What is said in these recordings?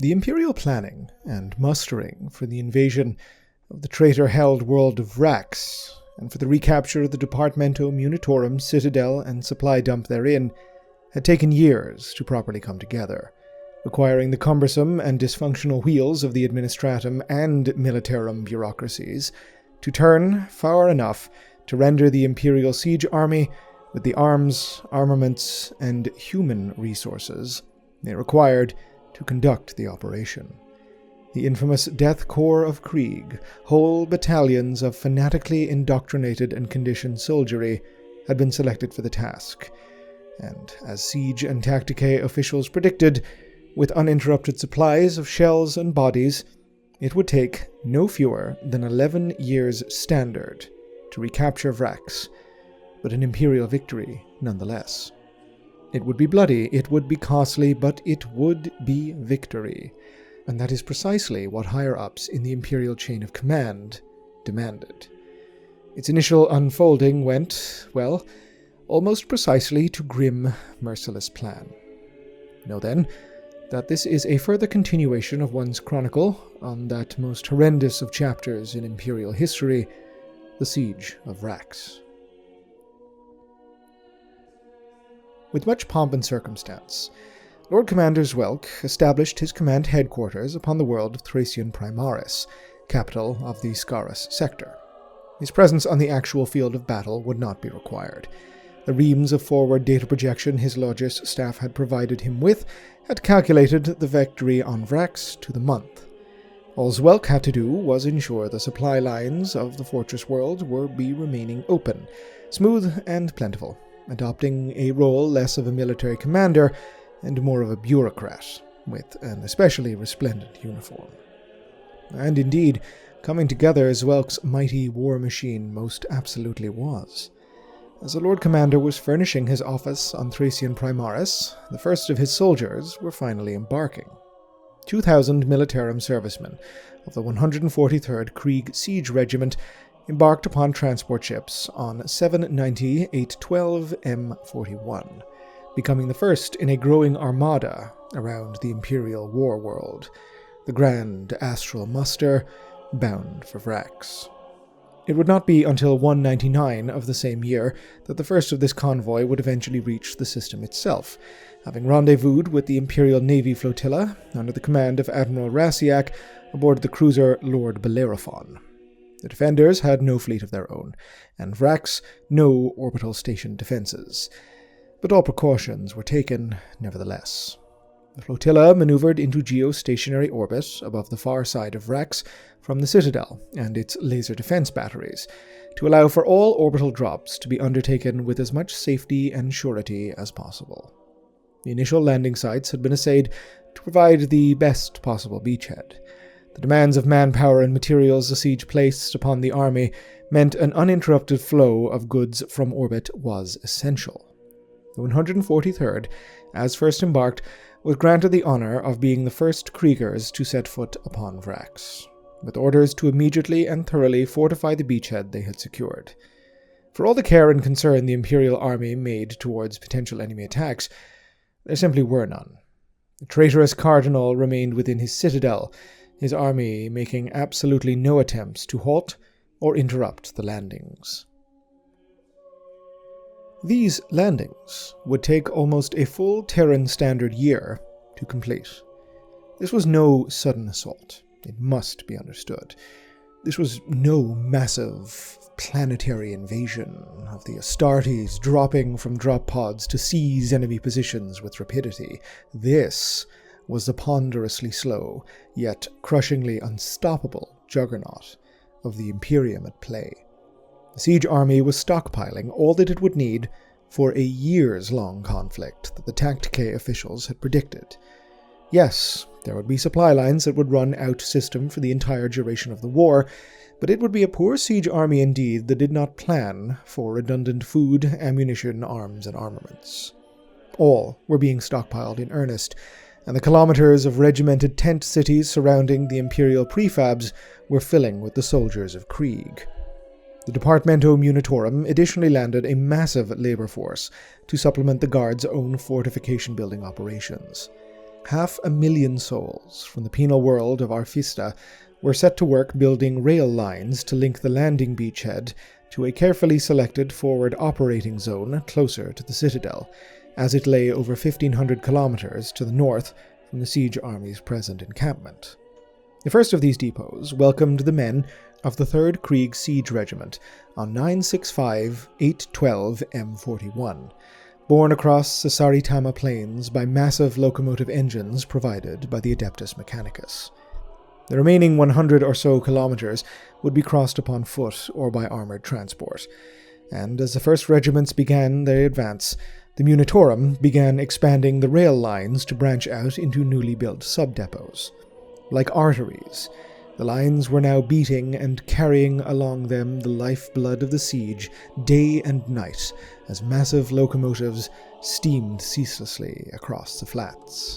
The Imperial planning and mustering for the invasion of the traitor-held world of Vrax, and for the recapture of the Departamento Munitorum citadel and supply dump therein, had taken years to properly come together, requiring the cumbersome and dysfunctional wheels of the Administratum and Militarum bureaucracies to turn far enough to render the Imperial siege army with the arms, armaments, and human resources they required to conduct the operation. The infamous Death Corps of Krieg, whole battalions of fanatically indoctrinated and conditioned soldiery, had been selected for the task, and, as Siege and Tacticae officials predicted, with uninterrupted supplies of shells and bodies, it would take no fewer than 11 years standard to recapture Vrax, but an Imperial victory nonetheless. It would be bloody, it would be costly, but it would be victory, and that is precisely what higher-ups in the Imperial chain of command demanded. Its initial unfolding went, well, almost precisely to grim, merciless plan. Know then, that this is a further continuation of one's chronicle on that most horrendous of chapters in Imperial history, the Siege of Vrax. With much pomp and circumstance, Lord Commander Zwelk established his command headquarters upon the world of Thracian Primaris, capital of the Scaris sector. His presence on the actual field of battle would not be required. The reams of forward data projection his Logis staff had provided him with had calculated the victory on Vrax to the month. All Zwelk had to do was ensure the supply lines of the fortress world would be remaining open, smooth and plentiful, adopting a role less of a military commander and more of a bureaucrat, with an especially resplendent uniform. And indeed, coming together Zwelk's mighty war machine most absolutely was. As the Lord Commander was furnishing his office on Thracian Primaris, the first of his soldiers were finally embarking. 2,000 Militarum servicemen of the 143rd Krieg Siege Regiment embarked upon transport ships on 790-812 M41, becoming the first in a growing armada around the Imperial war world, the grand astral muster bound for Vrax. It would not be until 199 of the same year that the first of this convoy would eventually reach the system itself, having rendezvoused with the Imperial Navy flotilla under the command of Admiral Rasiak aboard the cruiser Lord Bellerophon. The Defenders had no fleet of their own, and Vrax no orbital station defenses, but all precautions were taken nevertheless. The flotilla maneuvered into geostationary orbit above the far side of Vrax from the Citadel and its laser defense batteries, to allow for all orbital drops to be undertaken with as much safety and surety as possible. The initial landing sites had been essayed to provide the best possible beachhead. The demands of manpower and materials the siege placed upon the army meant an uninterrupted flow of goods from orbit was essential. The 143rd, as first embarked, was granted the honor of being the first Kriegers to set foot upon Vrax, with orders to immediately and thoroughly fortify the beachhead they had secured. For all the care and concern the Imperial army made towards potential enemy attacks, there simply were none. The traitorous Cardinal remained within his citadel, his army making absolutely no attempts to halt or interrupt the landings. These landings would take almost a full Terran Standard year to complete. This was no sudden assault, it must be understood. This was no massive planetary invasion of the Astartes dropping from drop pods to seize enemy positions with rapidity. This was the ponderously slow, yet crushingly unstoppable juggernaut of the Imperium at play. The siege army was stockpiling all that it would need for a years-long conflict that the Tacticae officials had predicted. Yes, there would be supply lines that would run out system for the entire duration of the war, but it would be a poor siege army indeed that did not plan for redundant food, ammunition, arms, and armaments. All were being stockpiled in earnest, and the kilometers of regimented tent cities surrounding the Imperial prefabs were filling with the soldiers of Krieg. The Departamento Munitorum additionally landed a massive labor force to supplement the Guard's own fortification-building operations. 500,000 souls from the penal world of Arfista were set to work building rail lines to link the landing beachhead to a carefully selected forward operating zone closer to the citadel, as it lay over 1,500 kilometers to the north from the siege army's present encampment. The first of these depots welcomed the men of the 3rd Krieg Siege Regiment on 965-812 M41, borne across the Saritama plains by massive locomotive engines provided by the Adeptus Mechanicus. The remaining 100 or so kilometers would be crossed upon foot or by armored transport, and as the first regiments began their advance, the Munitorum began expanding the rail lines to branch out into newly built sub-depots. Like arteries, the lines were now beating and carrying along them the lifeblood of the siege day and night as massive locomotives steamed ceaselessly across the flats.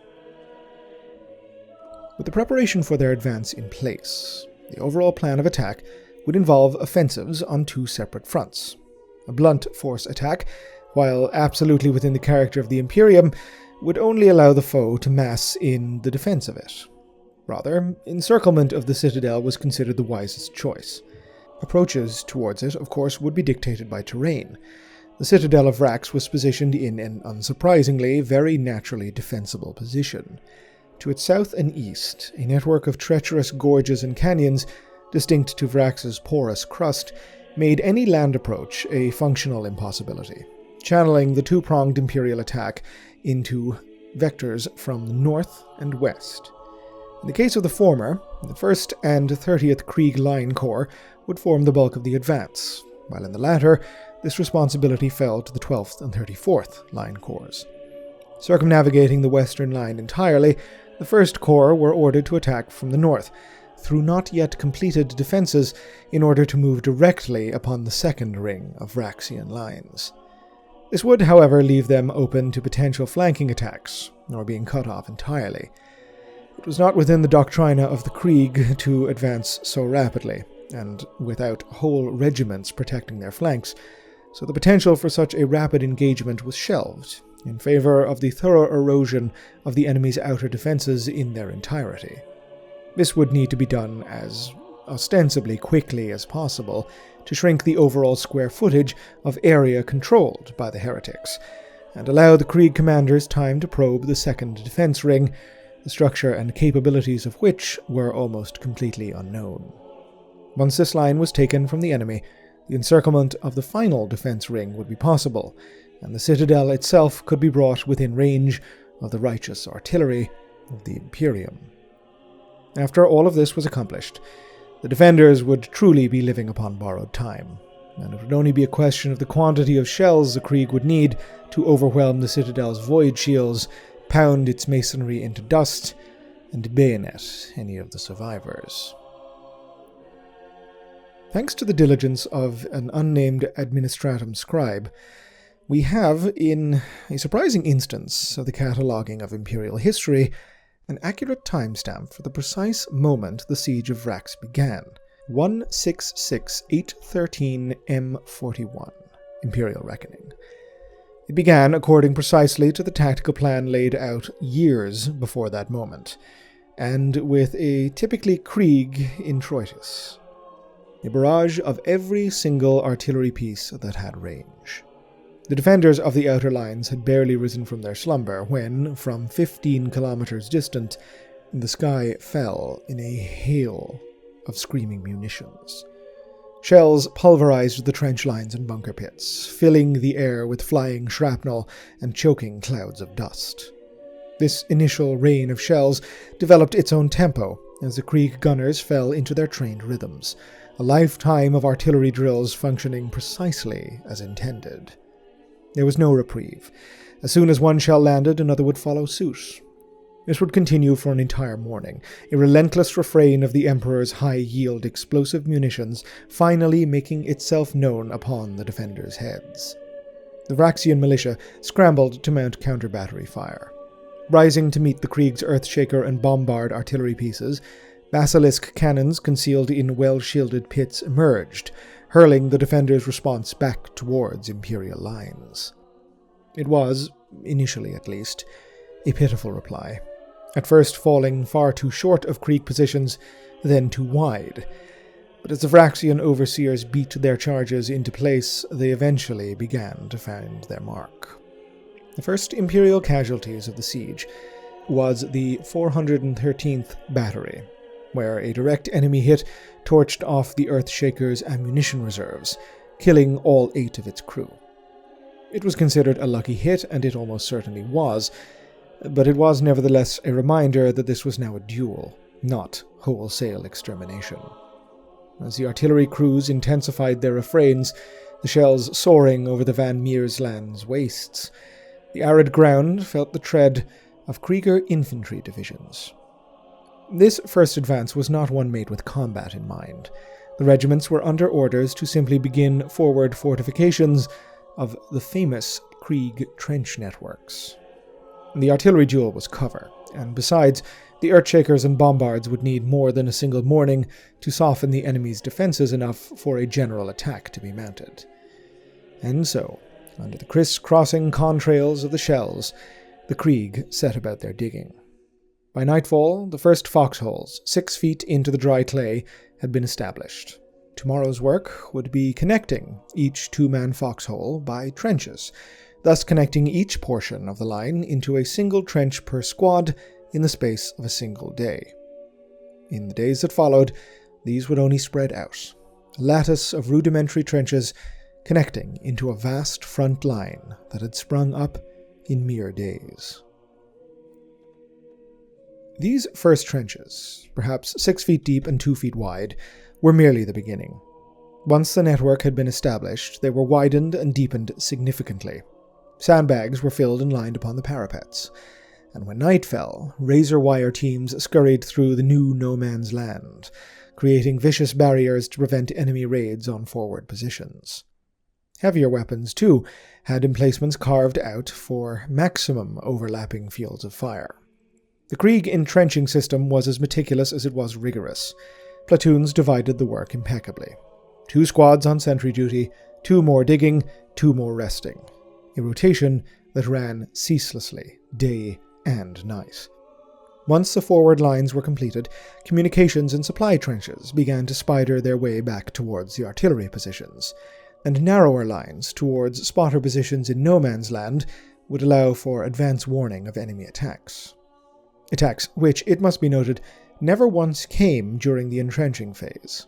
With the preparation for their advance in place, the overall plan of attack would involve offensives on 2 separate fronts. A blunt force attack, while absolutely within the character of the Imperium, would only allow the foe to mass in the defense of it. Rather, encirclement of the citadel was considered the wisest choice. Approaches towards it, of course, would be dictated by terrain. The citadel of Vrax was positioned in an unsurprisingly, very naturally defensible position. To its south and east, a network of treacherous gorges and canyons, distinct to Vrax's porous crust, made any land approach a functional impossibility, channeling the 2-pronged Imperial attack into vectors from the north and west. In the case of the former, the 1st and 30th Krieg Line Corps would form the bulk of the advance, while in the latter, this responsibility fell to the 12th and 34th Line Corps. Circumnavigating the western line entirely, the 1st Corps were ordered to attack from the north, through not yet completed defenses, in order to move directly upon the 2nd ring of Vraxian lines. This would, however, leave them open to potential flanking attacks, or being cut off entirely. It was not within the doctrina of the Krieg to advance so rapidly, and without whole regiments protecting their flanks, so the potential for such a rapid engagement was shelved, in favor of the thorough erosion of the enemy's outer defenses in their entirety. This would need to be done as ostensibly quickly as possible to shrink the overall square footage of area controlled by the heretics, and allow the Krieg commanders time to probe the 2nd defense ring, the structure and capabilities of which were almost completely unknown. Once this line was taken from the enemy, the encirclement of the final defense ring would be possible, and the citadel itself could be brought within range of the righteous artillery of the Imperium. After all of this was accomplished, the defenders would truly be living upon borrowed time, and it would only be a question of the quantity of shells the Krieg would need to overwhelm the citadel's void shields, pound its masonry into dust, and bayonet any of the survivors. Thanks to the diligence of an unnamed administratum scribe, we have, in a surprising instance of the cataloguing of imperial history, an accurate timestamp for the precise moment the siege of Vrax began, 166-813 M41, Imperial Reckoning. It began according precisely to the tactical plan laid out years before that moment, and with a typically Krieg introitus, a barrage of every single artillery piece that had range. The defenders of the outer lines had barely risen from their slumber when, from 15 kilometers distant, the sky fell in a hail of screaming munitions. Shells pulverized the trench lines and bunker pits, filling the air with flying shrapnel and choking clouds of dust. This initial rain of shells developed its own tempo as the Krieg gunners fell into their trained rhythms, a lifetime of artillery drills functioning precisely as intended. There was no reprieve. As soon as one shell landed, another would follow suit. This would continue for an entire morning, a relentless refrain of the Emperor's high-yield explosive munitions finally making itself known upon the defenders' heads. The Vraxian militia scrambled to mount counter-battery fire. Rising to meet the Krieg's Earthshaker and Bombard artillery pieces, basilisk cannons concealed in well-shielded pits emerged, hurling the defenders' response back towards Imperial lines. It was, initially at least, a pitiful reply, at first falling far too short of Krieg positions, then too wide. But as the Vraxian overseers beat their charges into place, they eventually began to find their mark. The first Imperial casualties of the siege was the 413th Battery, where a direct enemy hit torched off the Earthshaker's ammunition reserves, killing all 8 of its crew. It was considered a lucky hit, and it almost certainly was, but it was nevertheless a reminder that this was now a duel, not wholesale extermination. As the artillery crews intensified their refrains, the shells soaring over the Van Meersland's wastes, the arid ground felt the tread of Krieger infantry divisions. This first advance was not one made with combat in mind. The regiments were under orders to simply begin forward fortifications of the famous Krieg trench networks. The artillery duel was cover, and besides, the Earthshakers and Bombards would need more than a single morning to soften the enemy's defenses enough for a general attack to be mounted. And so, under the criss-crossing contrails of the shells, the Krieg set about their digging. By nightfall, the first foxholes, 6 feet into the dry clay, had been established. Tomorrow's work would be connecting each 2-man foxhole by trenches, thus connecting each portion of the line into a single trench per squad in the space of a single day. In the days that followed, these would only spread out, a lattice of rudimentary trenches connecting into a vast front line that had sprung up in mere days. These first trenches, perhaps 6 feet deep and 2 feet wide, were merely the beginning. Once the network had been established, they were widened and deepened significantly. Sandbags were filled and lined upon the parapets, and when night fell, razor wire teams scurried through the new no-man's land, creating vicious barriers to prevent enemy raids on forward positions. Heavier weapons, too, had emplacements carved out for maximum overlapping fields of fire. The Krieg entrenching system was as meticulous as it was rigorous. Platoons divided the work impeccably. 2 squads on sentry duty, 2 more digging, 2 more resting. A rotation that ran ceaselessly, day and night. Once the forward lines were completed, communications and supply trenches began to spider their way back towards the artillery positions, and narrower lines towards spotter positions in no man's land would allow for advance warning of enemy attacks. Attacks which, it must be noted, never once came during the entrenching phase.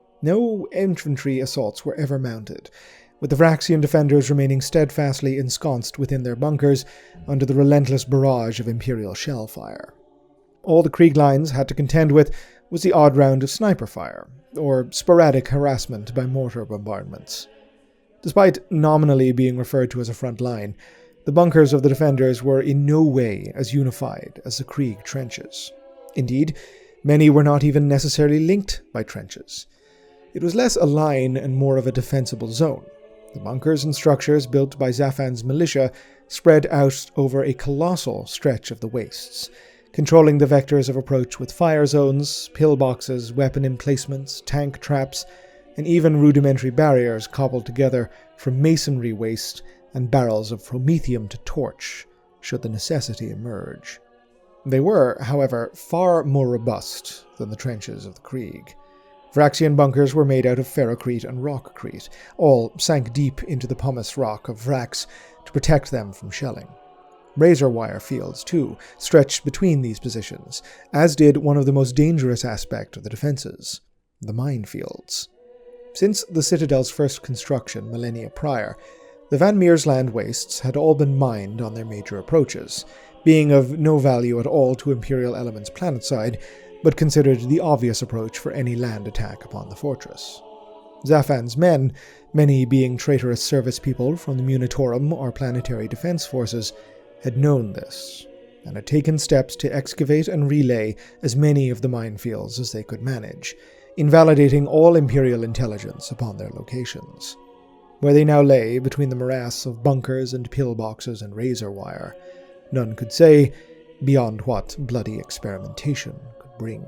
No infantry assaults were ever mounted, with the Vraxian defenders remaining steadfastly ensconced within their bunkers under the relentless barrage of Imperial shell fire. All the Krieg lines had to contend with was the odd round of sniper fire, or sporadic harassment by mortar bombardments. Despite nominally being referred to as a front line, the bunkers of the defenders were in no way as unified as the Krieg trenches. Indeed, many were not even necessarily linked by trenches. It was less a line and more of a defensible zone. The bunkers and structures built by Zaphan's militia spread out over a colossal stretch of the wastes, controlling the vectors of approach with fire zones, pillboxes, weapon emplacements, tank traps, and even rudimentary barriers cobbled together from masonry waste and barrels of promethium to torch, should the necessity emerge. They were, however, far more robust than the trenches of the Krieg. Vraxian bunkers were made out of ferrocrete and rockcrete, all sank deep into the pumice rock of Vrax to protect them from shelling. Razor wire fields, too, stretched between these positions, as did one of the most dangerous aspects of the defenses, the minefields. Since the Citadel's first construction millennia prior, the Van Meersland wastes had all been mined on their major approaches, being of no value at all to Imperial elements planetside, but considered the obvious approach for any land attack upon the fortress. Zaphan's men, many being traitorous service people from the Munitorum or planetary defense forces, had known this, and had taken steps to excavate and relay as many of the minefields as they could manage, invalidating all Imperial intelligence upon their locations. Where they now lay, between the morass of bunkers and pillboxes and razor wire, none could say beyond what bloody experimentation could bring.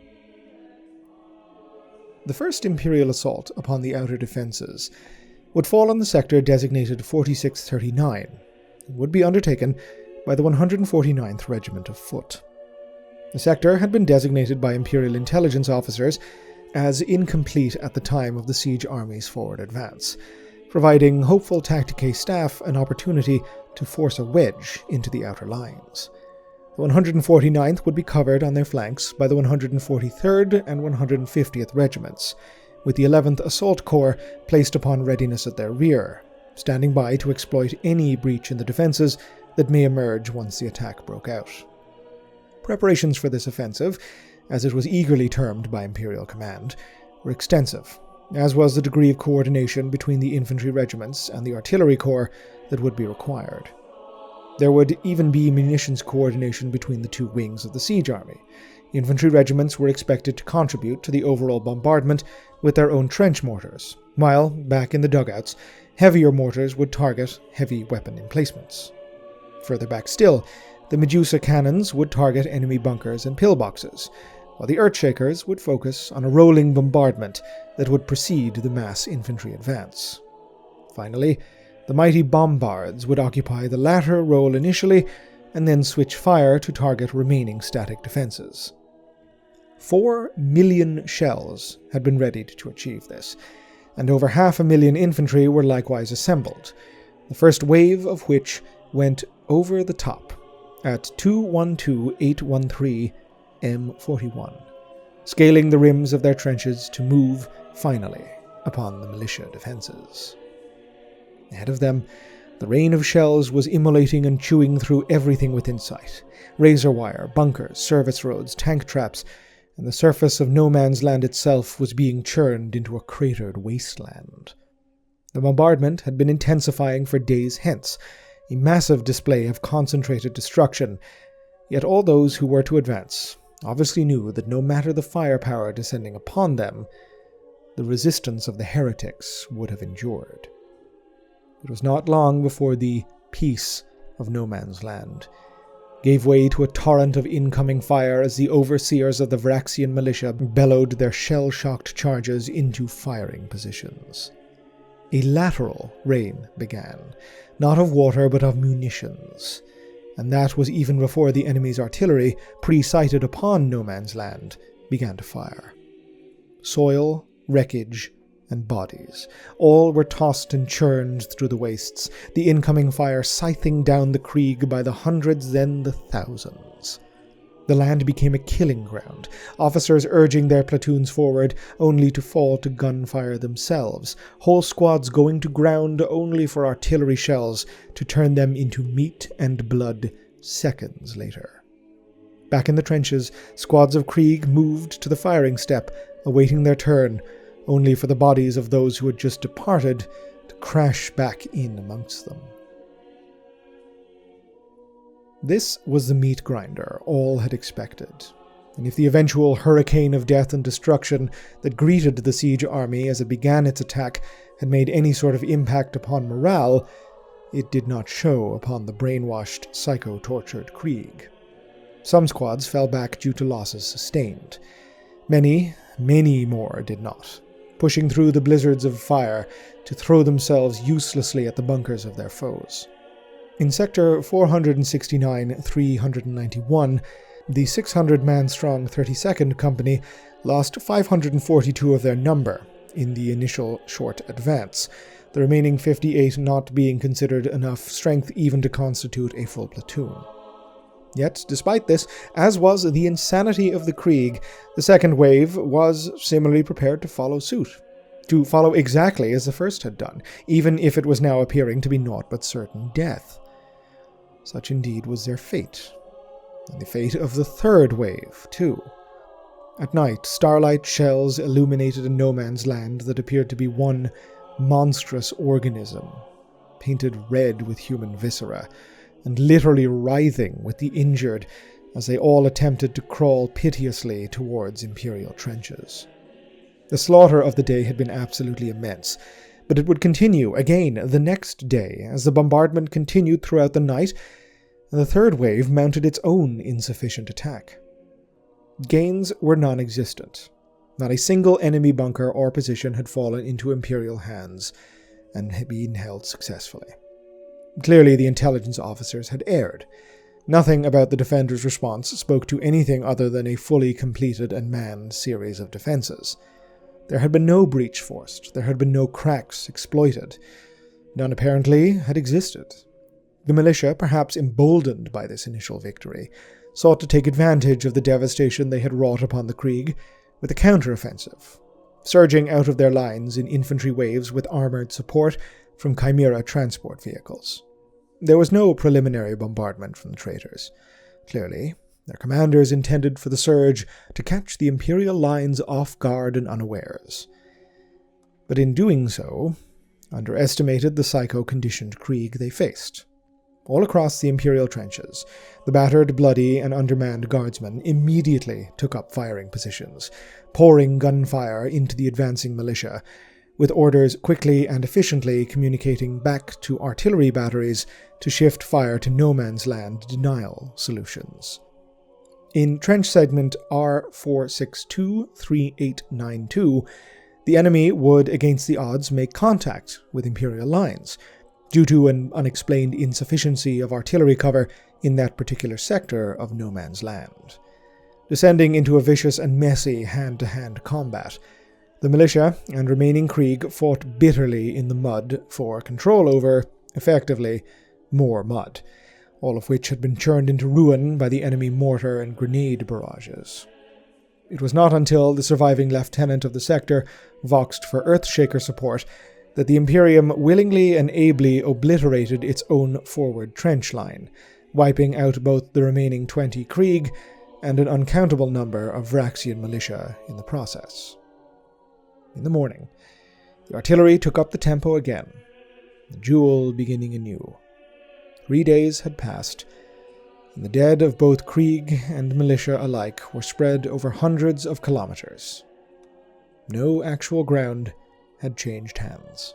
The first Imperial assault upon the outer defences would fall on the sector designated 4639, and would be undertaken by the 149th Regiment of Foot. The sector had been designated by Imperial intelligence officers as incomplete at the time of the siege army's forward advance, providing hopeful Tacticae staff an opportunity to force a wedge into the outer lines. The 149th would be covered on their flanks by the 143rd and 150th Regiments, with the 11th Assault Corps placed upon readiness at their rear, standing by to exploit any breach in the defences that may emerge once the attack broke out. Preparations for this offensive, as it was eagerly termed by Imperial Command, were extensive, as was the degree of coordination between the infantry regiments and the artillery corps that would be required. There would even be munitions coordination between the two wings of the siege army. Infantry regiments were expected to contribute to the overall bombardment with their own trench mortars, while, back in the dugouts, heavier mortars would target heavy weapon emplacements. Further back still, the Medusa cannons would target enemy bunkers and pillboxes, while the Earthshakers would focus on a rolling bombardment that would precede the mass infantry advance. Finally, the mighty bombards would occupy the latter role initially, and then switch fire to target remaining static defenses. 4 million shells had been readied to achieve this, and over 500,000 infantry were likewise assembled, the first wave of which went over the top at 212-813 M41, scaling the rims of their trenches to move, finally, upon the militia defences. Ahead of them, the rain of shells was immolating and chewing through everything within sight: razor wire, bunkers, service roads, tank traps, and the surface of no man's land itself was being churned into a cratered wasteland. The bombardment had been intensifying for days hence, a massive display of concentrated destruction, yet all those who were to advance obviously knew that no matter the firepower descending upon them, the resistance of the heretics would have endured. It was not long before the peace of no man's land gave way to a torrent of incoming fire as the overseers of the Vraxian militia bellowed their shell-shocked charges into firing positions. A lateral rain began, not of water but of munitions, and that was even before the enemy's artillery, pre-sighted upon no man's land, began to fire. Soil, wreckage, and bodies, all were tossed and churned through the wastes, the incoming fire scything down the Krieg by the hundreds, then the thousands. The land became a killing ground, officers urging their platoons forward only to fall to gunfire themselves, whole squads going to ground only for artillery shells to turn them into meat and blood seconds later. Back in the trenches, squads of Krieg moved to the firing step, awaiting their turn, only for the bodies of those who had just departed to crash back in amongst them. This was the meat grinder all had expected, and if the eventual hurricane of death and destruction that greeted the siege army as it began its attack had made any sort of impact upon morale, it did not show upon the brainwashed, psycho-tortured Krieg. Some squads fell back due to losses sustained. Many more did not, pushing through the blizzards of fire to throw themselves uselessly at the bunkers of their foes. In Sector 469-391, the 600-man-strong 32nd Company lost 542 of their number in the initial short advance, the remaining 58 not being considered enough strength even to constitute a full platoon. Yet, despite this, as was the insanity of the Krieg, the second wave was similarly prepared to follow suit, to follow exactly as the first had done, even if it was now appearing to be naught but certain death. Such indeed was their fate, and the fate of the third wave, too. At night, starlight shells illuminated a no man's land that appeared to be one monstrous organism, painted red with human viscera, and literally writhing with the injured as they all attempted to crawl piteously towards Imperial trenches. The slaughter of the day had been absolutely immense, but it would continue again the next day as the bombardment continued throughout the night, and the third wave mounted its own insufficient attack. Gains were non-existent. Not a single enemy bunker or position had fallen into Imperial hands and had been held successfully. Clearly the intelligence officers had erred. Nothing about the defenders' response spoke to anything other than a fully completed and manned series of defenses. There had been no breach forced, there had been no cracks exploited. None apparently had existed. The militia, perhaps emboldened by this initial victory, sought to take advantage of the devastation they had wrought upon the Krieg with a counteroffensive, surging out of their lines in infantry waves with armored support from Chimera transport vehicles. There was no preliminary bombardment from the traitors. Clearly, their commanders intended for the surge to catch the Imperial lines off guard and unawares. But in doing so, underestimated the psycho-conditioned Krieg they faced. All across the Imperial trenches, the battered, bloody, and undermanned guardsmen immediately took up firing positions, pouring gunfire into the advancing militia, with orders quickly and efficiently communicating back to artillery batteries to shift fire to no-man's land denial solutions. In trench segment R462-3892, the enemy would, against the odds, make contact with Imperial lines, due to an unexplained insufficiency of artillery cover in that particular sector of no man's land. Descending into a vicious and messy hand-to-hand combat, the militia and remaining Krieg fought bitterly in the mud for control over, effectively, more mud, all of which had been churned into ruin by the enemy mortar and grenade barrages. It was not until the surviving lieutenant of the sector voxed for Earthshaker support that the Imperium willingly and ably obliterated its own forward trench line, wiping out both the remaining 20 Krieg and an uncountable number of Vraxian militia in the process. In the morning, the artillery took up the tempo again, the duel beginning anew. 3 days had passed, and the dead of both Krieg and militia alike were spread over hundreds of kilometers. No actual ground had changed hands.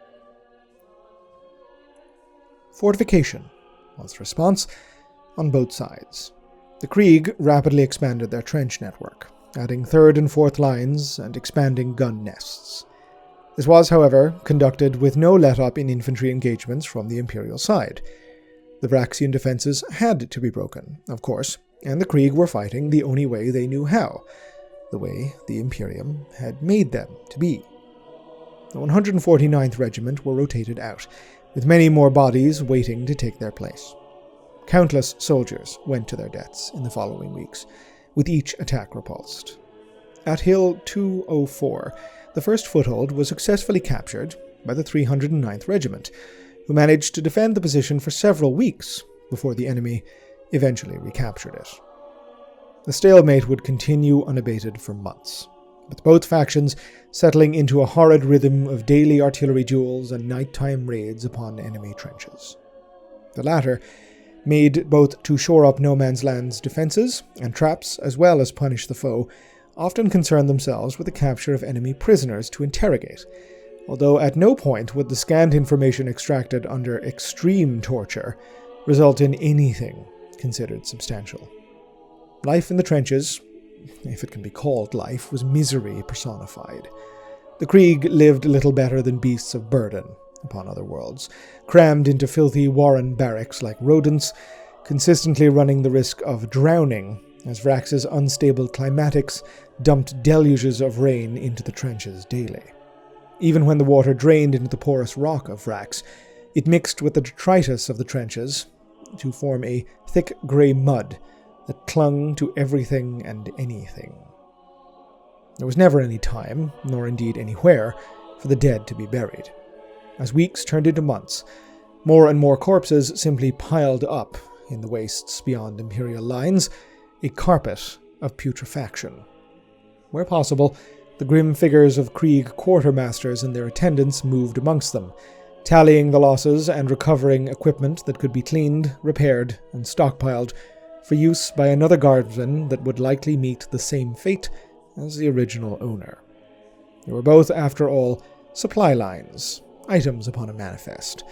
Fortification was the response on both sides. The Krieg rapidly expanded their trench network, adding third and fourth lines and expanding gun nests. This was, however, conducted with no let-up in infantry engagements from the Imperial side. The Vraxian defenses had to be broken, of course, and the Krieg were fighting the only way they knew how, the way the Imperium had made them to be. The 149th Regiment were rotated out, with many more bodies waiting to take their place. Countless soldiers went to their deaths in the following weeks, with each attack repulsed. At Hill 204, the first foothold was successfully captured by the 309th Regiment, who managed to defend the position for several weeks before the enemy eventually recaptured it. The stalemate would continue unabated for months, with both factions settling into a horrid rhythm of daily artillery duels and nighttime raids upon enemy trenches. The latter, made both to shore up no man's land's defenses and traps as well as punish the foe, often concerned themselves with the capture of enemy prisoners to interrogate, although at no point would the scant information extracted under extreme torture result in anything considered substantial. Life in the trenches, if it can be called life, was misery personified. The Krieg lived little better than beasts of burden upon other worlds, crammed into filthy warren barracks like rodents, consistently running the risk of drowning as Vrax's unstable climatics dumped deluges of rain into the trenches daily. Even when the water drained into the porous rock of Vrax, it mixed with the detritus of the trenches to form a thick grey mud that clung to everything and anything. There was never any time, nor indeed anywhere, for the dead to be buried. As weeks turned into months, more and more corpses simply piled up in the wastes beyond Imperial lines, a carpet of putrefaction. Where possible, the grim figures of Krieg quartermasters and their attendants moved amongst them, tallying the losses and recovering equipment that could be cleaned, repaired, and stockpiled for use by another guardsman that would likely meet the same fate as the original owner. They were both, after all, supply lines, items upon a manifest.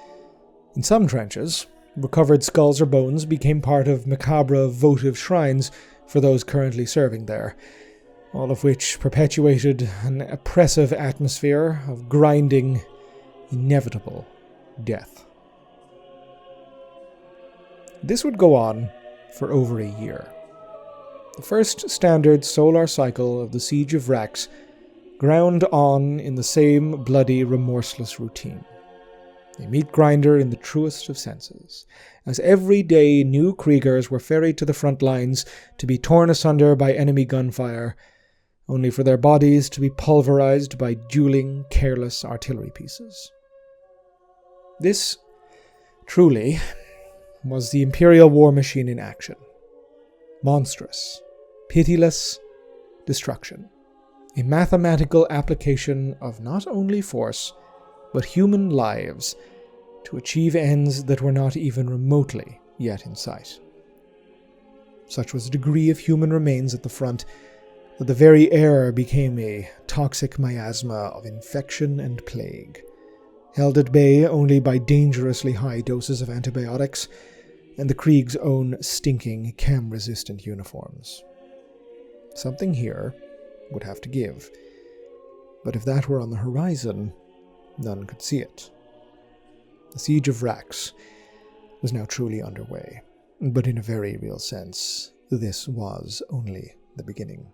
In some trenches, recovered skulls or bones became part of macabre votive shrines for those currently serving there, all of which perpetuated an oppressive atmosphere of grinding, inevitable death. This would go on for over a year. The first standard solar cycle of the Siege of Rax ground on in the same bloody, remorseless routine. A meat grinder in the truest of senses, as every day new Kriegers were ferried to the front lines to be torn asunder by enemy gunfire, only for their bodies to be pulverized by dueling, careless artillery pieces. This, truly, was the Imperial war machine in action. Monstrous, pitiless destruction. A mathematical application of not only force, but human lives to achieve ends that were not even remotely yet in sight. Such was the degree of human remains at the front that the very air became a toxic miasma of infection and plague, held at bay only by dangerously high doses of antibiotics and the Krieg's own stinking chem-resistant uniforms. Something here would have to give, but if that were on the horizon, none could see it. The Siege of Rax was now truly underway, but in a very real sense, this was only the beginning.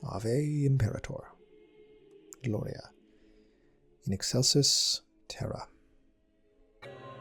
Ave Imperator. Gloria. In excelsis terra.